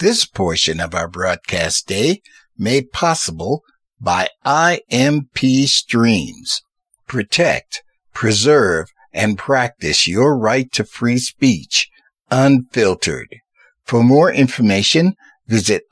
This portion of our broadcast day made possible by IMP Streams. Protect, preserve, and practice your right to free speech, unfiltered. For more information, visit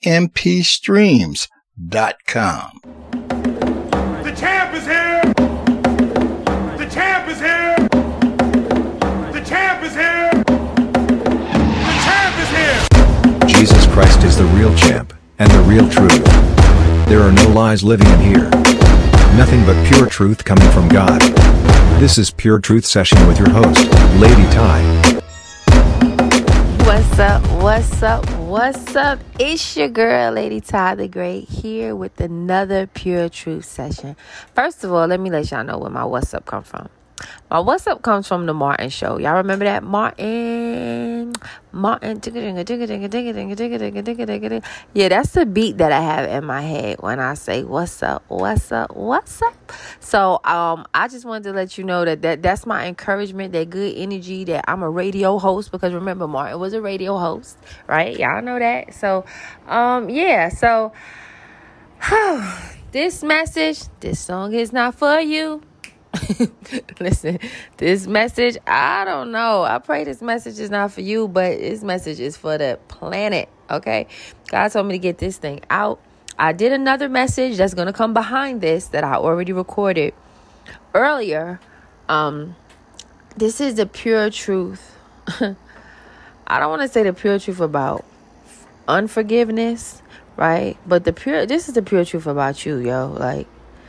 impstreams.com. The champ is here! The champ is here! The champ is here! The champ is here! Jesus Christ is the real champ, and the real truth. There are no lies living in here. Nothing but pure truth coming from God. This is Pure Truth Session with your host, Lady Ty. What's up, what's up, what's up? It's your girl, Lady Ty the Great, here with another Pure Truth Session. First of all, let me let y'all know where my what's up come from. My what's up comes from the Martin Show. Y'all remember that? Martin. Yeah, that's the beat that I have in my head when I say what's up, what's up, what's up. So I just wanted to let you know that's my encouragement, that good energy, that I'm a radio host, because remember, Martin was a radio host, right? Y'all know that. So so this song is not for you. Listen, this message, I don't know. I pray this message is not for you, but this message is for the planet, okay? God told me to get this thing out. I did another message that's going to come behind this that I already recorded earlier. This is the pure truth. I don't want to say the pure truth about unforgiveness, right? But this is the pure truth about you, yo. Like,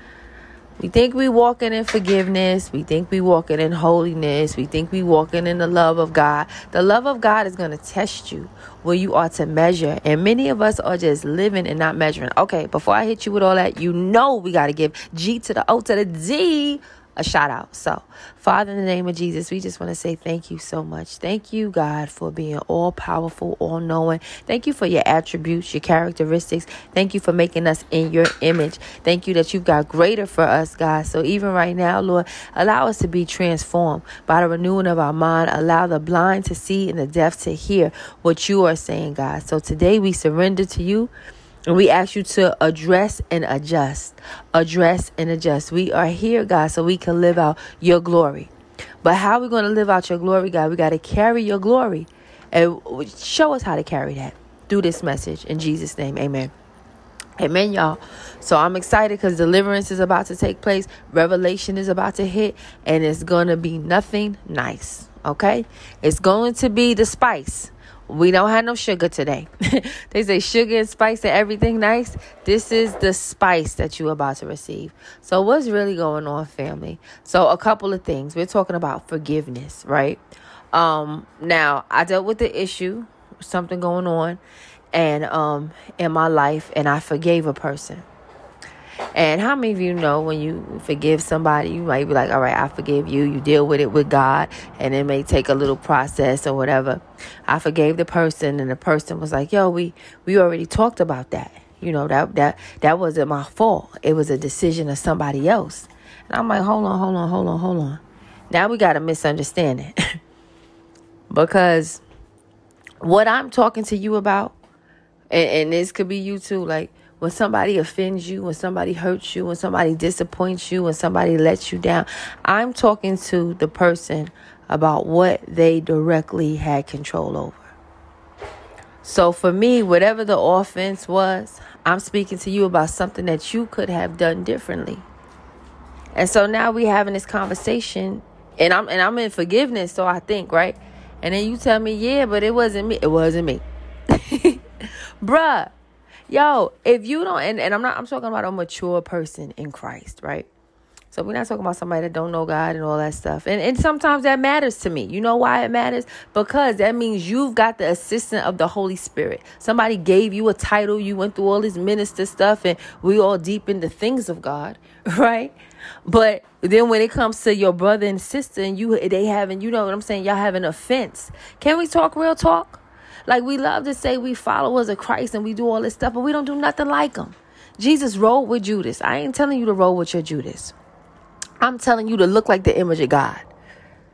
we think we walking in forgiveness. We think we walking in holiness. We think we walking in the love of God. The love of God is going to test you where you are to measure. And many of us are just living and not measuring. Okay, before I hit you with all that, we got to give G to the O to the D a shout out. So, Father, in the name of Jesus, we just want to say thank you so much. Thank you, God, for being all powerful, all knowing. Thank you for your attributes, your characteristics. Thank you for making us in your image. Thank you that you've got greater for us, God. So even right now, Lord, allow us to be transformed by the renewing of our mind. Allow the blind to see and the deaf to hear what you are saying, God. So today we surrender to you. And we ask you to address and adjust. Address and adjust. We are here, God, so we can live out your glory. But how are we going to live out your glory, God? We got to carry your glory. And show us how to carry that through this message. In Jesus' name, amen. Amen, y'all. So I'm excited because deliverance is about to take place. Revelation is about to hit. And it's going to be nothing nice. Okay? It's going to be the spice. We don't have no sugar today. They say sugar and spice and everything nice. This is the spice that you're about to receive. So what's really going on, family? So a couple of things. We're talking about forgiveness, right? Now, I dealt with the issue, something going on, and in my life, and I forgave a person. And how many of you know when you forgive somebody, you might be like, all right, I forgive you. You deal with it with God, and it may take a little process or whatever. I forgave the person, and the person was like, yo, we already talked about that. You know, that wasn't my fault. It was a decision of somebody else. And I'm like, hold on. Now we got a misunderstanding. Because what I'm talking to you about, and this could be you too, like, when somebody offends you, when somebody hurts you, when somebody disappoints you, when somebody lets you down, I'm talking to the person about what they directly had control over. So for me, whatever the offense was, I'm speaking to you about something that you could have done differently. And so now we having this conversation, and I'm in forgiveness, so I think, right? And then you tell me, yeah, but it wasn't me. It wasn't me. Bruh. Yo, if you don't, and I'm talking about a mature person in Christ, right? So we're not talking about somebody that don't know God and all that stuff. And sometimes that matters to me. You know why it matters? Because that means you've got the assistance of the Holy Spirit. Somebody gave you a title. You went through all this minister stuff, and we all deep in the things of God, right? But then when it comes to your brother and sister, and they having, you know what I'm saying? Y'all have an offense. Can we talk real talk? Like, we love to say we followers of Christ and we do all this stuff, but we don't do nothing like him. Jesus rolled with Judas. I ain't telling you to roll with your Judas. I'm telling you to look like the image of God.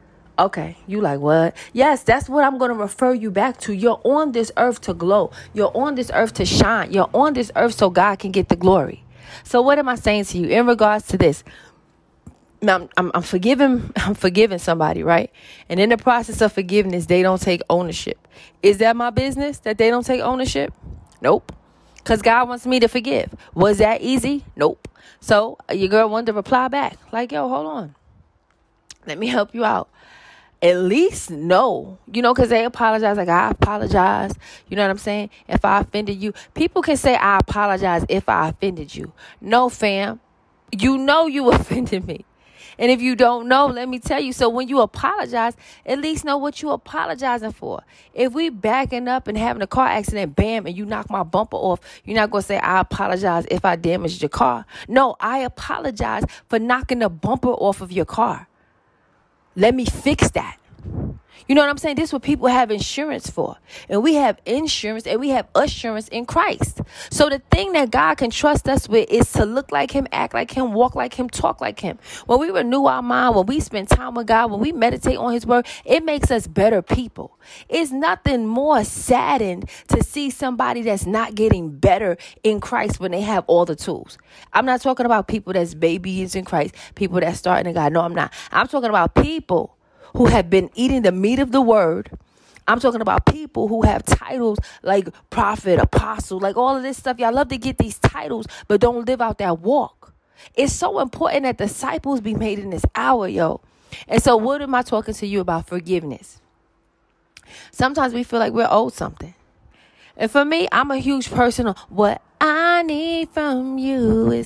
Okay, you like what? Yes, that's what I'm going to refer you back to. You're on this earth to glow. You're on this earth to shine. You're on this earth so God can get the glory. So what am I saying to you in regards to this? Now, I'm forgiving somebody, right? And in the process of forgiveness, they don't take ownership. Is that my business that they don't take ownership? Nope. Because God wants me to forgive. Was that easy? Nope. So your girl wanted to reply back like, yo, hold on. Let me help you out. At least know, because they apologize. Like, I apologize. You know what I'm saying? If I offended you, people can say, I apologize if I offended you. No, fam. You offended me. And if you don't know, let me tell you. So when you apologize, at least know what you're apologizing for. If we backing up and having a car accident, bam, and you knock my bumper off, you're not going to say, I apologize if I damaged your car. No, I apologize for knocking the bumper off of your car. Let me fix that. You know what I'm saying? This is what people have insurance for. And we have insurance and we have assurance in Christ. So the thing that God can trust us with is to look like him, act like him, walk like him, talk like him. When we renew our mind, when we spend time with God, when we meditate on his word, it makes us better people. It's nothing more saddened to see somebody that's not getting better in Christ when they have all the tools. I'm not talking about people that's babies in Christ, people that's starting in God. No, I'm not. I'm talking about people who have been eating the meat of the word. I'm talking about people who have titles like prophet, apostle, like all of this stuff. Y'all love to get these titles, but don't live out that walk. It's so important that disciples be made in this hour, yo. And so what am I talking to you about? Forgiveness. Sometimes we feel like we're owed something. And for me, I'm a huge person on what I need from you is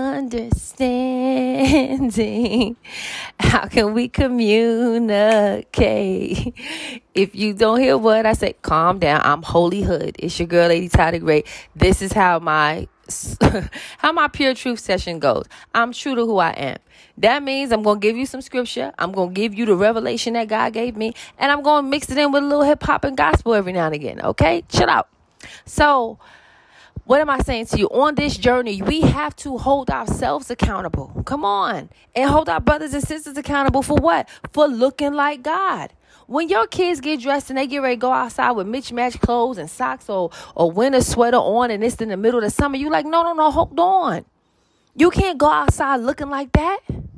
understanding. How can we communicate? If you don't hear what I say, calm down. I'm Holy Hood. It's your girl, Lady Ty the Great. This is how my pure truth session goes. I'm true to who I am. That means I'm going to give you some scripture. I'm going to give you the revelation that God gave me. And I'm going to mix it in with a little hip hop and gospel every now and again. Okay? Chill out. So what am I saying to you? On this journey, we have to hold ourselves accountable. Come on. And hold our brothers and sisters accountable for what? For looking like God. When your kids get dressed and they get ready to go outside with mismatched clothes and socks or winter sweater on and it's in the middle of the summer, you like, no, hold on. You can't go outside looking like that.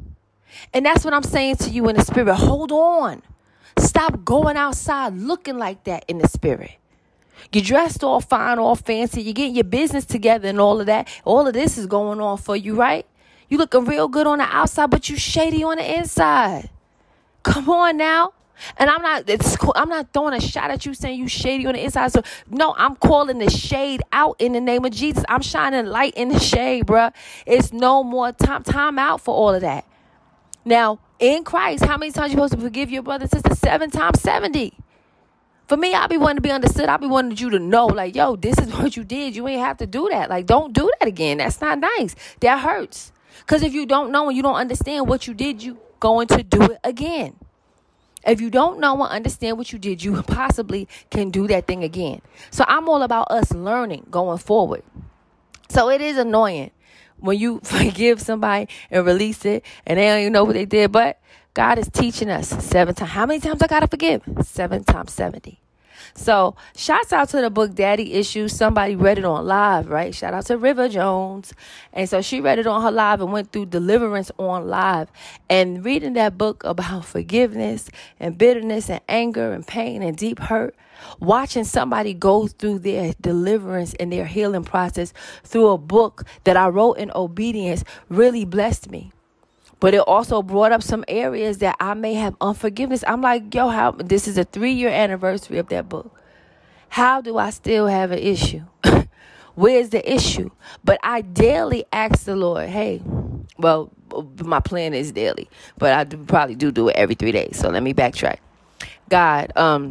And that's what I'm saying to you in the spirit. Hold on. Stop going outside looking like that in the spirit. You're dressed all fine, all fancy. You're getting your business together and all of that. All of this is going on for you, right? You looking real good on the outside, but you shady on the inside. Come on now. And I'm not throwing a shot at you saying you shady on the inside. So no, I'm calling the shade out in the name of Jesus. I'm shining light in the shade, bruh. It's no more time out for all of that. Now, in Christ, how many times you supposed to forgive your brother and sister? 7 times 70. For me, I be wanting to be understood. I be wanting you to know, like, yo, this is what you did. You ain't have to do that. Like, don't do that again. That's not nice. That hurts. Because if you don't know and you don't understand what you did, you going to do it again. If you don't know and understand what you did, you possibly can do that thing again. So I'm all about us learning going forward. So it is annoying when you forgive somebody and release it and they don't even know what they did. But God is teaching us 7 times. How many times I got to forgive? 7 times 70. So shouts out to the book Daddy Issues. Somebody read it on live, right? Shout out to River Jones. And so she read it on her live and went through deliverance on live. And reading that book about forgiveness and bitterness and anger and pain and deep hurt, watching somebody go through their deliverance and their healing process through a book that I wrote in obedience really blessed me. But it also brought up some areas that I may have unforgiveness. I'm like, yo, this is a 3-year anniversary of that book. How do I still have an issue? Where's the issue? But I daily ask the Lord, hey, well, my plan is daily, but I probably do it every 3 days. So let me backtrack. God,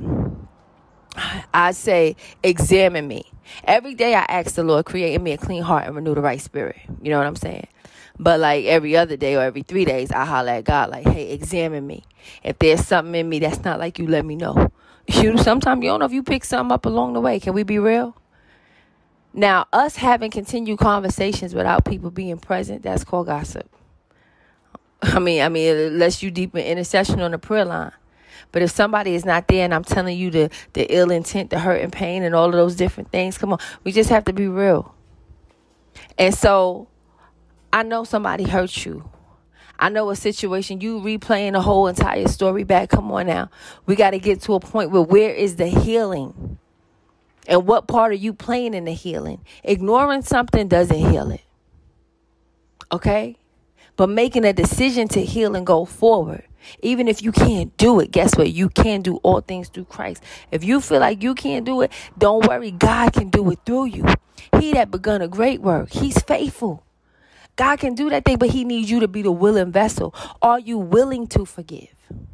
I say, examine me. Every day I ask the Lord, create in me a clean heart and renew the right spirit. You know what I'm saying? But like every other day or every 3 days, I holler at God like, hey, examine me. If there's something in me that's not like you, let me know. Sometimes you don't know if you pick something up along the way. Can we be real? Now, us having continued conversations without people being present, that's called gossip. I mean, unless you deep in intercession on the prayer line. But if somebody is not there and I'm telling you the ill intent, the hurt and pain and all of those different things, come on, we just have to be real. And so I know somebody hurt you. I know a situation, you replaying the whole entire story back. Come on now. We got to get to a point where is the healing? And what part are you playing in the healing? Ignoring something doesn't heal it. Okay? But making a decision to heal and go forward. Even if you can't do it, guess what? You can do all things through Christ. If you feel like you can't do it, don't worry. God can do it through you. He that begun a great work, he's faithful. God can do that thing, but he needs you to be the willing vessel. Are you willing to forgive?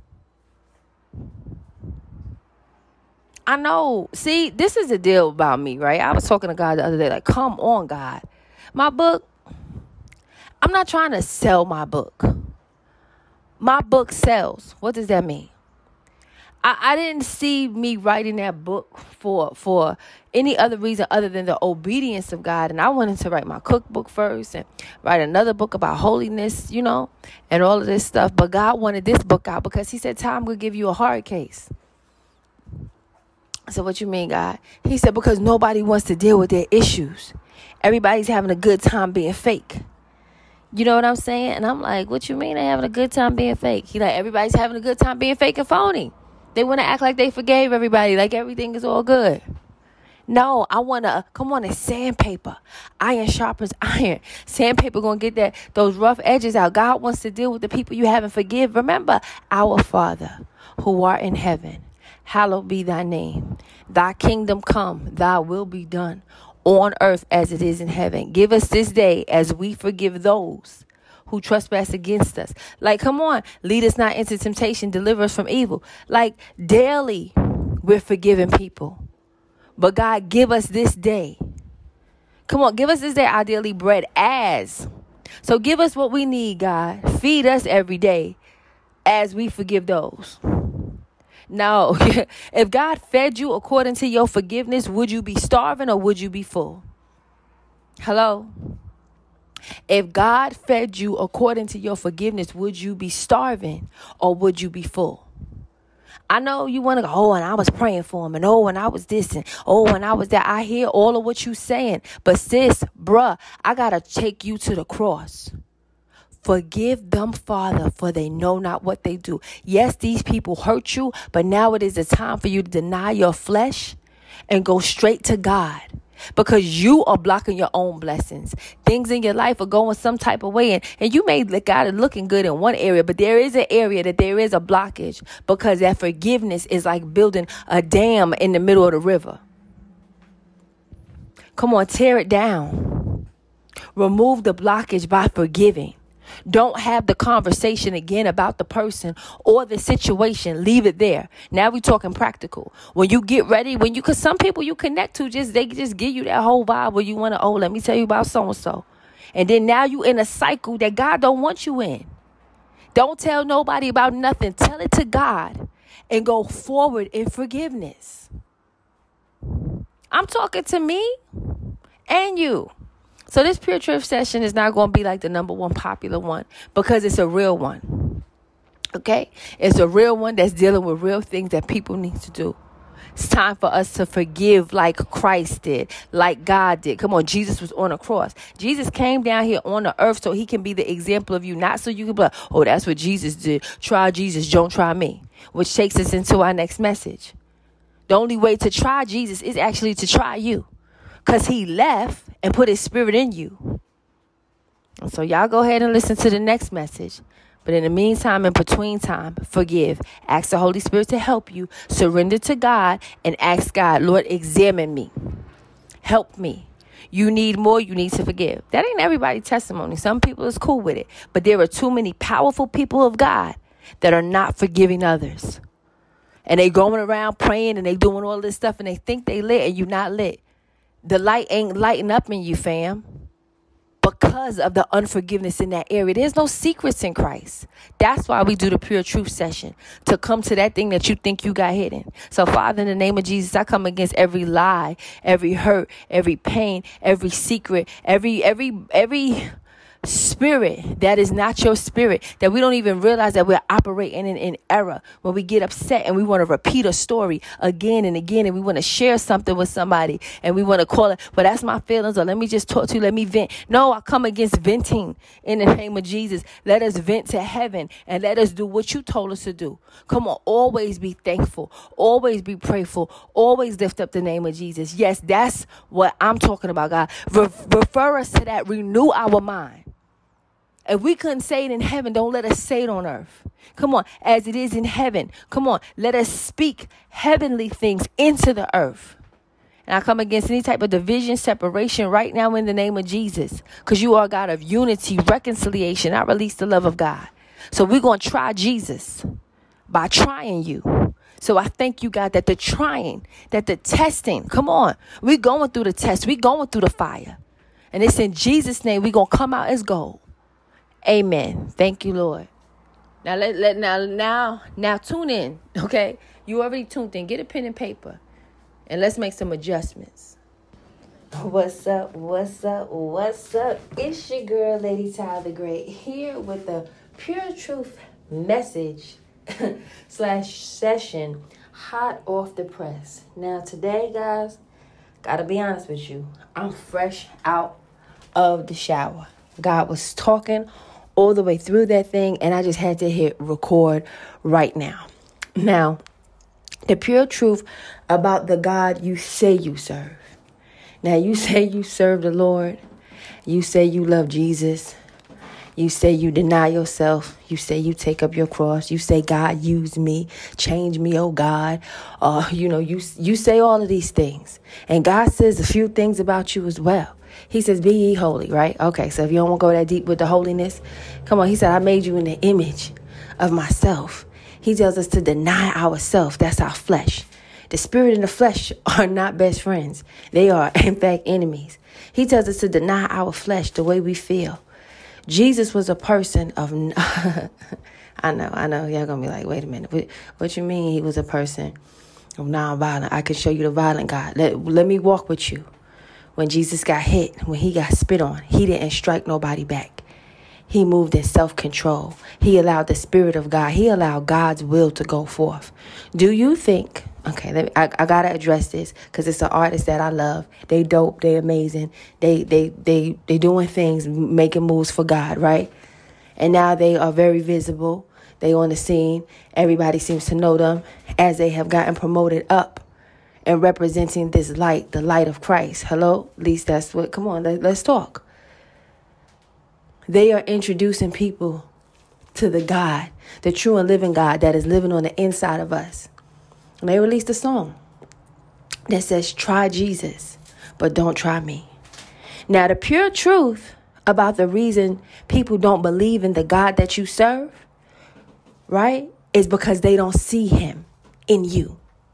I know. See, this is the deal about me, right? I was talking to God the other day, like, come on, God. My book, I'm not trying to sell my book. My book sells. What does that mean? I didn't see me writing that book for any other reason other than the obedience of God. And I wanted to write my cookbook first and write another book about holiness, and all of this stuff. But God wanted this book out because he said, time will give you a hard case. I said, what you mean, God? He said, because nobody wants to deal with their issues. Everybody's having a good time being fake. You know what I'm saying? And I'm like, what you mean they having a good time being fake? He like, everybody's having a good time being fake and phony. They want to act like they forgave everybody, like everything is all good. No, I want to, come on, it's sandpaper. Iron sharpens iron. Sandpaper going to get those rough edges out. God wants to deal with the people you haven't forgive. Remember, our Father who art in heaven, hallowed be thy name. Thy kingdom come, thy will be done on earth as it is in heaven. Give us this day as we forgive those who trespass against us. Like, come on, lead us not into temptation, deliver us from evil. Like, daily, we're forgiving people. But God, give us this day. Come on, give us this day our daily bread as. So give us what we need, God. Feed us every day as we forgive those. Now, if God fed you according to your forgiveness, would you be starving or would you be full? Hello? If God fed you according to your forgiveness, would you be starving or would you be full? I know you want to go, oh, and I was praying for him, and oh, and I was this, and oh, and I was that. I hear all of what you saying. But sis, bruh, I got to take you to the cross. Forgive them, Father, for they know not what they do. Yes, these people hurt you, but now it is the time for you to deny your flesh and go straight to God. Because you are blocking your own blessings. Things in your life are going some type of way. And you may look at it looking good in one area, but there is an area that there is a blockage. Because that forgiveness is like building a dam in the middle of the river. Come on, tear it down. Remove the blockage by forgiving. Don't have the conversation again about the person or the situation. Leave it there. Now we're talking practical. When you get ready, because some people you connect to, they just give you that whole vibe where you want to, let me tell you about so-and-so. And then now you in a cycle that God don't want you in. Don't tell nobody about nothing. Tell it to God and go forward in forgiveness. I'm talking to me and you. So this Pure Truth session is not going to be like the number one popular one because it's a real one. Okay? It's a real one that's dealing with real things that people need to do. It's time for us to forgive like Christ did, like God did. Come on, Jesus was on a cross. Jesus came down here on the earth so he can be the example of you, not so you can be like, oh, that's what Jesus did. Try Jesus, don't try me. Which takes us into our next message. The only way to try Jesus is actually to try you. Because he left and put his spirit in you. And so y'all go ahead and listen to the next message. But in the meantime, in between time, forgive. Ask the Holy Spirit to help you. Surrender to God and ask God, Lord, examine me. Help me. You need more. You need to forgive. That ain't everybody's testimony. Some people is cool with it. But there are too many powerful people of God that are not forgiving others. And they going around praying and they doing all this stuff and they think they lit and you not lit. The light ain't lighting up in you, fam, because of the unforgiveness in that area. There's no secrets in Christ. That's why we do the Pure Truth session, to come to that thing that you think you got hidden. So, Father, in the name of Jesus, I come against every lie, every hurt, every pain, every secret, every spirit that is not your spirit, that we don't even realize that we're operating in error when we get upset and we want to repeat a story again and again, and we want to share something with somebody and we want to call it, well, that's my feelings, or let me just talk to you, let me vent. No, I come against venting in the name of Jesus. Let us vent to heaven and let us do what you told us to do. Come on, always be thankful, always be prayerful, always lift up the name of Jesus. Yes, that's what I'm talking about, God. Refer us to that, renew our mind. If we couldn't say it in heaven, don't let us say it on earth. Come on, as it is in heaven. Come on, let us speak heavenly things into the earth. And I come against any type of division, separation right now in the name of Jesus. Because you are a God of unity, reconciliation. I release the love of God. So we're going to try Jesus by trying you. So I thank you, God, that the trying, that the testing, come on, we're going through the test. We're going through the fire. And it's in Jesus' name we're going to come out as gold. Amen. Thank you, Lord. Now tune in, okay? You already tuned in. Get a pen and paper, and let's make some adjustments. What's up? It's your girl, Lady Ty the Great, here with the Pure Truth message / session, hot off the press. Now, today, guys, gotta be honest with you, I'm fresh out of the shower. God was talking all the way through that thing, and I just had to hit record right now. Now, the pure truth about the God you say you serve. Now, you say you serve the Lord. You say you love Jesus. You say you deny yourself. You say you take up your cross. You say, God, use me. Change me, oh God. You say all of these things. And God says a few things about you as well. He says, be ye holy, right? Okay, so if you don't want to go that deep with the holiness, come on. He said, I made you in the image of myself. He tells us to deny ourselves. That's our flesh. The spirit and the flesh are not best friends. They are, in fact, enemies. He tells us to deny our flesh, the way we feel. Jesus was a person of, I know. Y'all going to be like, wait a minute. What you mean he was a person of nonviolent? I can show you the violent God. Let me walk with you. When Jesus got hit, when he got spit on, he didn't strike nobody back. He moved in self-control. He allowed the Spirit of God. He allowed God's will to go forth. Do you think, okay, I got to address this because it's an artist that I love. They dope. They amazing. They doing things, making moves for God, right? And now they are very visible. They on the scene. Everybody seems to know them as they have gotten promoted up. And representing this light, the light of Christ. Hello? At least that's what, come on, let's talk. They are introducing people to the God, the true and living God that is living on the inside of us. And they released a song that says, try Jesus, but don't try me. Now, the pure truth about the reason people don't believe in the God that you serve, right, is because they don't see him in you.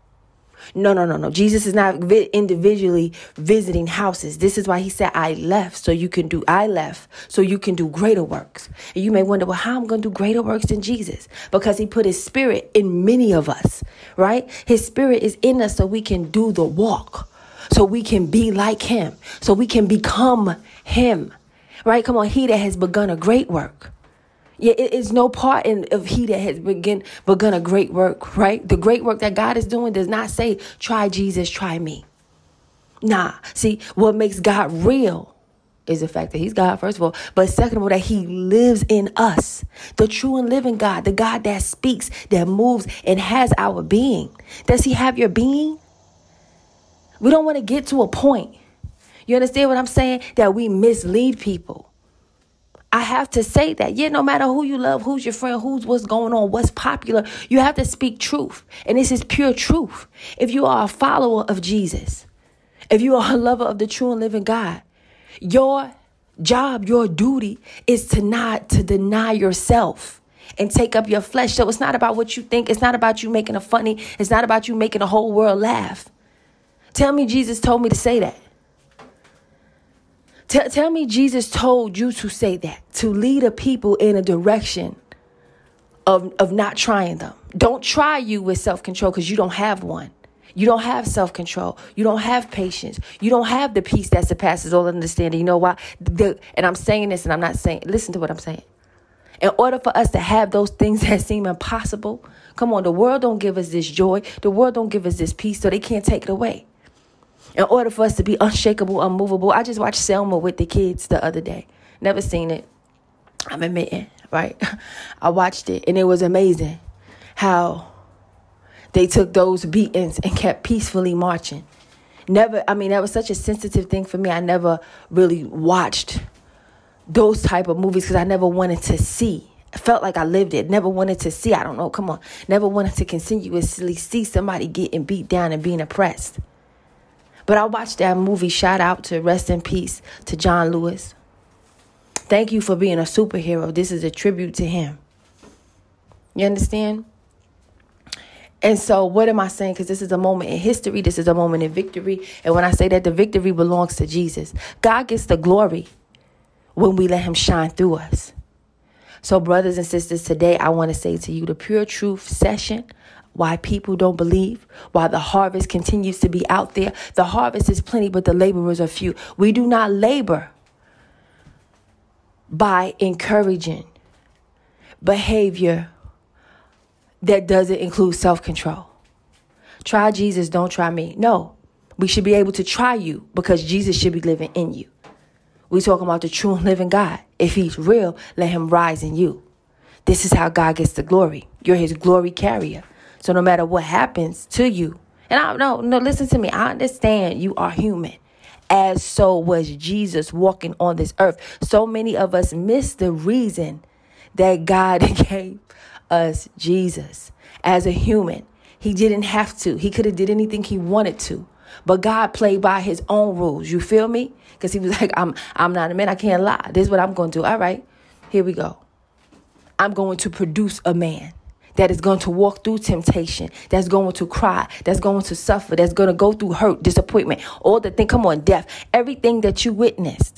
No. Jesus is not individually visiting houses. This is why he said, I left so you can do greater works. And you may wonder, well, how I'm going to do greater works than Jesus? Because he put his spirit in many of us, right? His spirit is in us so we can do the walk, so we can be like him, so we can become him, right? Come on, he that has begun a great work. Yeah, it is no part of he that has begun a great work, right? The great work that God is doing does not say, try Jesus, try me. Nah, see, what makes God real is the fact that he's God, first of all. But second of all, that he lives in us. The true and living God, the God that speaks, that moves, and has our being. Does he have your being? We don't want to get to a point, you understand what I'm saying, that we mislead people. I have to say that. Yeah, no matter who you love, who's your friend, what's going on, what's popular, you have to speak truth. And this is pure truth. If you are a follower of Jesus, if you are a lover of the true and living God, your job, your duty is to not to deny yourself and take up your flesh. So it's not about what you think. It's not about you making a funny. It's not about you making the whole world laugh. Tell me Jesus told me to say that. Tell me Jesus told you to say that, to lead a people in a direction of not trying them. Don't try you with self-control because you don't have one. You don't have self-control. You don't have patience. You don't have the peace that surpasses all understanding. You know why? And I'm saying this, and I'm not saying, listen to what I'm saying. In order for us to have those things that seem impossible, come on, the world don't give us this joy. The world don't give us this peace, so they can't take it away. In order for us to be unshakable, unmovable, I just watched Selma with the kids the other day. Never seen it. I'm admitting, right? I watched it, and it was amazing how they took those beatings and kept peacefully marching. That was such a sensitive thing for me. I never really watched those type of movies because I never wanted to see. I felt like I lived it. Never wanted to see. I don't know. Come on. Never wanted to continuously see somebody getting beat down and being oppressed. But I watched that movie. Shout out to rest in peace to John Lewis. Thank you for being a superhero. This is a tribute to him. You understand? And so what am I saying? Because this is a moment in history. This is a moment in victory. And when I say that the victory belongs to Jesus, God gets the glory when we let him shine through us. So brothers and sisters, today I want to say to you the Pure Truth session, why people don't believe, why the harvest continues to be out there. The harvest is plenty, but the laborers are few. We do not labor by encouraging behavior that doesn't include self-control. Try Jesus, don't try me. No, we should be able to try you because Jesus should be living in you. We talking about the true and living God. If he's real, let him rise in you. This is how God gets the glory. You're his glory carrier. So no matter what happens to you, and listen to me. I understand you are human, as so was Jesus walking on this earth. So many of us miss the reason that God gave us Jesus as a human. He didn't have to. He could have did anything he wanted to. But God played by his own rules. You feel me? Because he was like, I'm not a man. I can't lie. This is what I'm going to do. All right, here we go. I'm going to produce a man that is going to walk through temptation, that's going to cry, that's going to suffer, that's going to go through hurt, disappointment, all the thing. Come on, death, everything that you witnessed.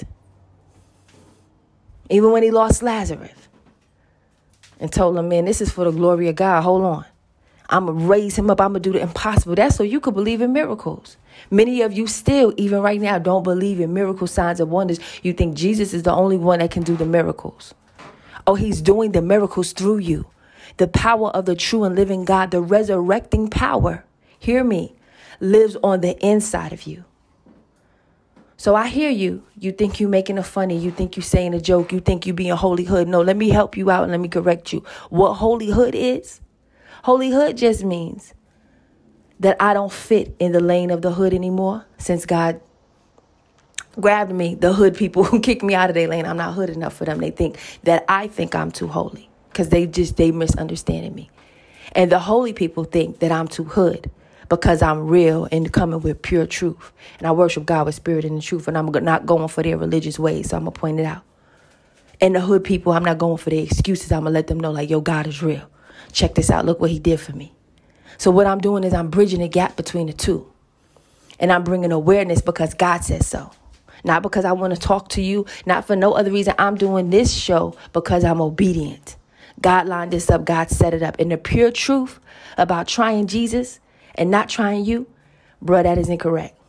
Even when he lost Lazarus and told him, man, this is for the glory of God. Hold on. I'm going to raise him up. I'm going to do the impossible. That's so you could believe in miracles. Many of you still, even right now, don't believe in miracle signs and wonders. You think Jesus is the only one that can do the miracles. Oh, he's doing the miracles through you. The power of the true and living God, the resurrecting power, hear me, lives on the inside of you. So I hear you. You think you making a funny. You think you saying a joke. You think you being holy hood. No, let me help you out and let me correct you. What holy hood is? Holy hood just means that I don't fit in the lane of the hood anymore. Since God grabbed me, the hood people who kicked me out of their lane, I'm not hood enough for them. They think that I think I'm too holy because they misunderstanding me. And the holy people think that I'm too hood because I'm real and coming with pure truth. And I worship God with spirit and in truth. And I'm not going for their religious ways. So I'm going to point it out. And the hood people, I'm not going for their excuses. I'm going to let them know like, yo, God is real. Check this out. Look what he did for me. So what I'm doing is I'm bridging the gap between the two. And I'm bringing awareness because God says so. Not because I want to talk to you. Not for no other reason. I'm doing this show because I'm obedient. God lined this up. God set it up. And the pure truth about trying Jesus and not trying you, bro, that is incorrect.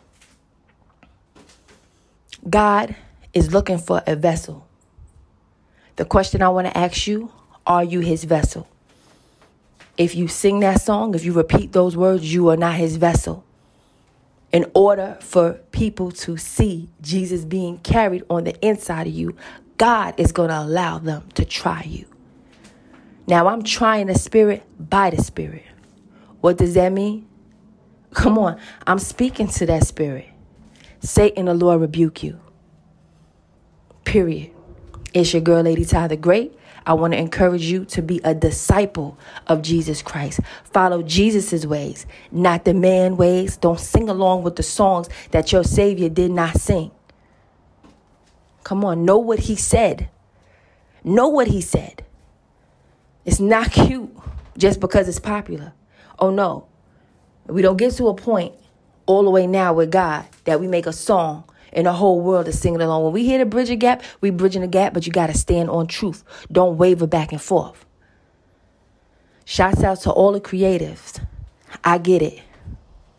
God is looking for a vessel. The question I want to ask you, are you his vessel? If you sing that song, if you repeat those words, you are not his vessel. In order for people to see Jesus being carried on the inside of you, God is going to allow them to try you. Now, I'm trying the spirit by the spirit. What does that mean? Come on. I'm speaking to that spirit. Satan, the Lord rebuke you. Period. It's your girl, Lady Ty the Great. I want to encourage you to be a disciple of Jesus Christ. Follow Jesus's ways, not the man ways. Don't sing along with the songs that your Savior did not sing. Come on, know what he said. Know what he said. It's not cute just because it's popular. Oh, no. We don't get to a point all the way now with God that we make a song and the whole world is singing along. When we hear the bridge a gap, we bridging the gap, but you got to stand on truth. Don't waver back and forth. Shouts out to all the creatives. I get it.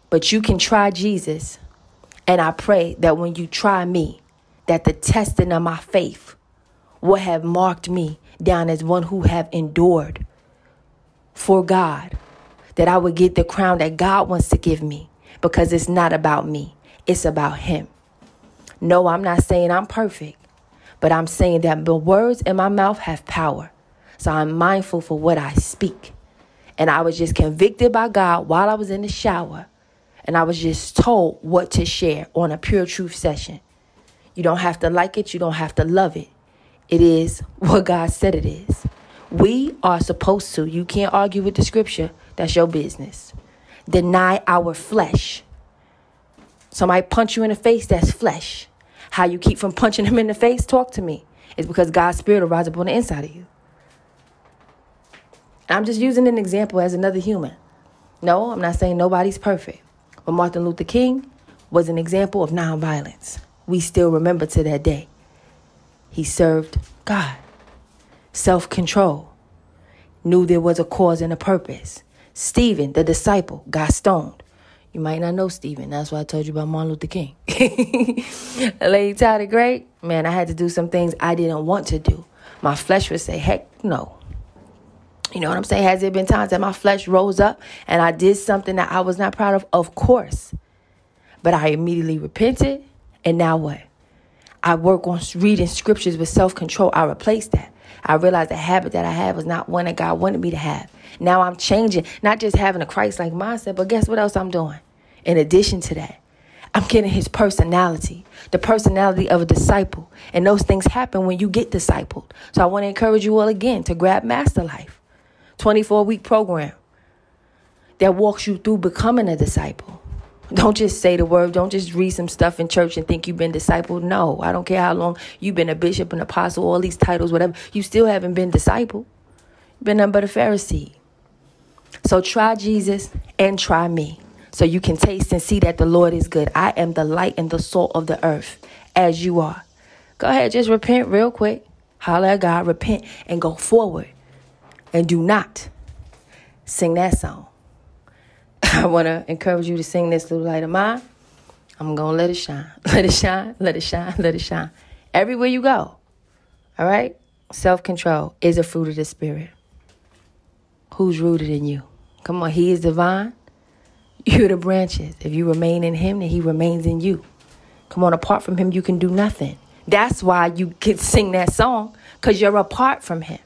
But you can try Jesus. And I pray that when you try me, that the testing of my faith will have marked me down as one who have endured for God. That I would get the crown that God wants to give me. Because it's not about me. It's about him. No, I'm not saying I'm perfect. But I'm saying that the words in my mouth have power. So I'm mindful for what I speak. And I was just convicted by God while I was in the shower. And I was just told what to share on a Pure Truth session. You don't have to like it. You don't have to love it. It is what God said it is. We are supposed to. You can't argue with the scripture. That's your business. Deny our flesh. Somebody punch you in the face, that's flesh. How you keep from punching him in the face, talk to me. It's because God's spirit will rise up on the inside of you. I'm just using an example as another human. No, I'm not saying nobody's perfect. But Martin Luther King was an example of nonviolence. We still remember to that day. He served God. Self-control. Knew there was a cause and a purpose. Stephen, the disciple, got stoned. You might not know Stephen. That's why I told you about Martin Luther King. Lady Tyler Great, man, I had to do some things I didn't want to do. My flesh would say, heck no. You know what I'm saying? Has there been times that my flesh rose up and I did something that I was not proud of? Of course. But I immediately repented. And now what? I work on reading scriptures with self-control. I replaced that. I realized the habit that I had was not one that God wanted me to have. Now I'm changing, not just having a Christ-like mindset, but guess what else I'm doing? In addition to that, I'm getting his personality, the personality of a disciple. And those things happen when you get discipled. So I want to encourage you all again to grab Master Life, 24-week program that walks you through becoming a disciple. Don't just say the word. Don't just read some stuff in church and think you've been discipled. No, I don't care how long you've been a bishop, an apostle, all these titles, whatever. You still haven't been discipled. You've been nothing but a Pharisee. So try Jesus and try me so you can taste and see that the Lord is good. I am the light and the salt of the earth as you are. Go ahead, just repent real quick. Holler at God, repent and go forward. And do not sing that song. I want to encourage you to sing this little light of mine. I'm going to let it shine. Let it shine, let it shine, let it shine. Everywhere you go. All right? Self-control is a fruit of the Spirit. Who's rooted in you? Come on, he is the vine. You're the branches. If you remain in him, then he remains in you. Come on, apart from him, you can do nothing. That's why you can sing that song, because you're apart from him.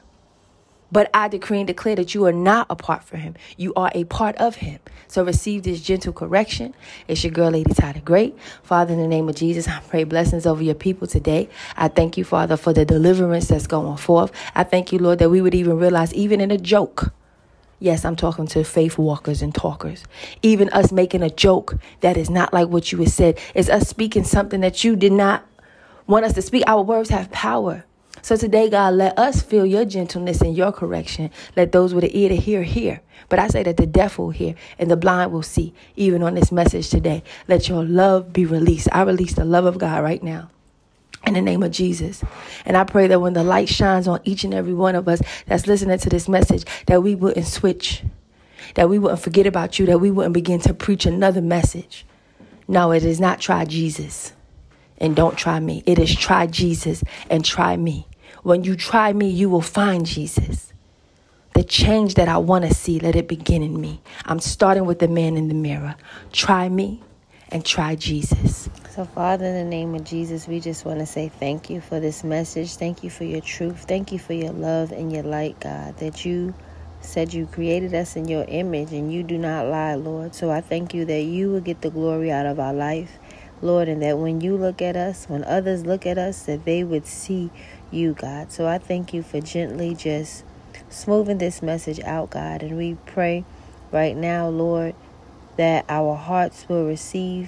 But I decree and declare that you are not apart from him. You are a part of him. So receive this gentle correction. It's your girl, Lady Tyler Great. Father, in the name of Jesus, I pray blessings over your people today. I thank you, Father, for the deliverance that's going forth. I thank you, Lord, that we would even realize, even in a joke. Yes, I'm talking to faith walkers and talkers. Even us making a joke that is not like what you had said. Is us speaking something that you did not want us to speak. Our words have power. So today, God, let us feel your gentleness and your correction. Let those with an ear to hear, hear. But I say that the deaf will hear and the blind will see, even on this message today. Let your love be released. I release the love of God right now in the name of Jesus. And I pray that when the light shines on each and every one of us that's listening to this message, that we wouldn't switch, that we wouldn't forget about you, that we wouldn't begin to preach another message. No, it is not try Jesus and don't try me. It is try Jesus and try me. When you try me, you will find Jesus. The change that I want to see, let it begin in me. I'm starting with the man in the mirror. Try me and try Jesus. So, Father, in the name of Jesus, we just want to say thank you for this message. Thank you for your truth. Thank you for your love and your light, God, that you said you created us in your image and you do not lie, Lord. So I thank you that you will get the glory out of our life, Lord, and that when you look at us, when others look at us, that they would see you, God. So I thank you for gently just smoothing this message out, God. And we pray right now, Lord, that our hearts will receive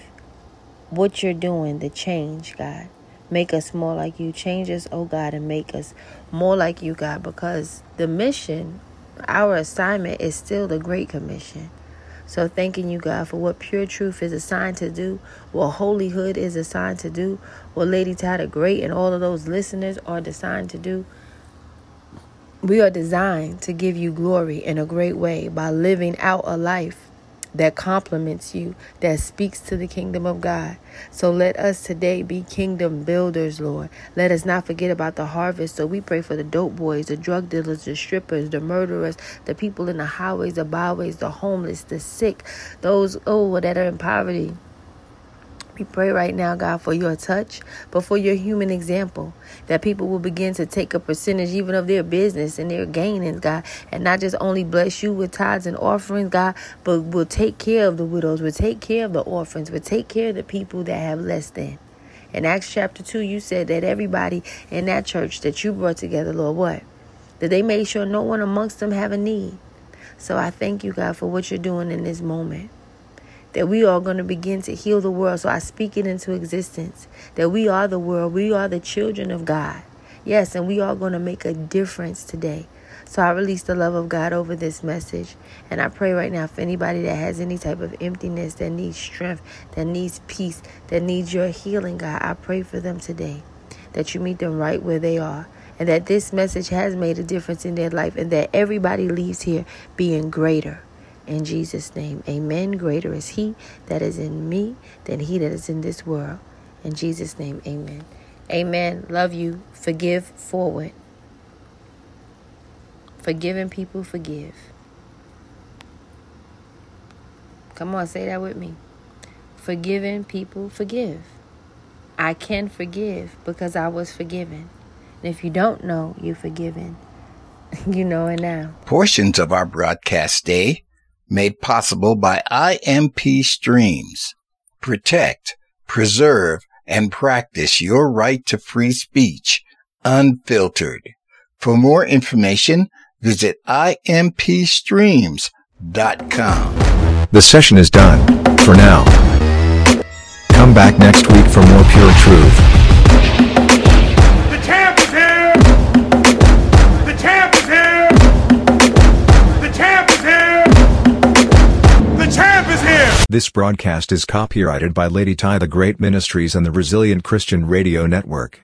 what you're doing, the change, God. Make us more like you. Change us, oh God, and make us more like you, God, because the mission, our assignment is still the Great Commission. So thanking you, God, for what Pure Truth is assigned to do, what Holyhood is assigned to do, what Lady Tyler Great and all of those listeners are designed to do. We are designed to give you glory in a great way by living out a life that compliments you, that speaks to the kingdom of God. So let us today be kingdom builders, Lord. Let us not forget about the harvest. So we pray for the dope boys, the drug dealers, the strippers, the murderers, the people in the highways, the byways, the homeless, the sick, those, that are in poverty. We pray right now, God, for your touch, but for your human example, that people will begin to take a percentage even of their business and their gainings, God, and not just only bless you with tithes and offerings, God, but will take care of the widows, will take care of the orphans, will take care of the people that have less than. In Acts chapter 2, you said that everybody in that church that you brought together, Lord, what? That they made sure no one amongst them have a need. So I thank you, God, for what you're doing in this moment. That we are going to begin to heal the world. So I speak it into existence. That we are the world. We are the children of God. Yes, and we are going to make a difference today. So I release the love of God over this message. And I pray right now for anybody that has any type of emptiness, that needs strength, that needs peace, that needs your healing, God. I pray for them today. That you meet them right where they are. And that this message has made a difference in their life. And that everybody leaves here being greater. In Jesus' name, amen. Greater is he that is in me than he that is in this world. In Jesus' name, amen. Amen. Love you. Forgive forward. Forgiving people forgive. Come on, say that with me. Forgiving people forgive. I can forgive because I was forgiven. And if you don't know you're forgiven, you know it now. Portions of our broadcast day made possible by IMP Streams. Protect, preserve, and practice your right to free speech, unfiltered. For more information, visit impstreams.com. The session is done, for now. Come back next week for more pure truth. The champ is here! The champ is here! The champ is here! The champ is here! This broadcast is copyrighted by Lady Ty the Great Ministries and the Resilient Christian Radio Network.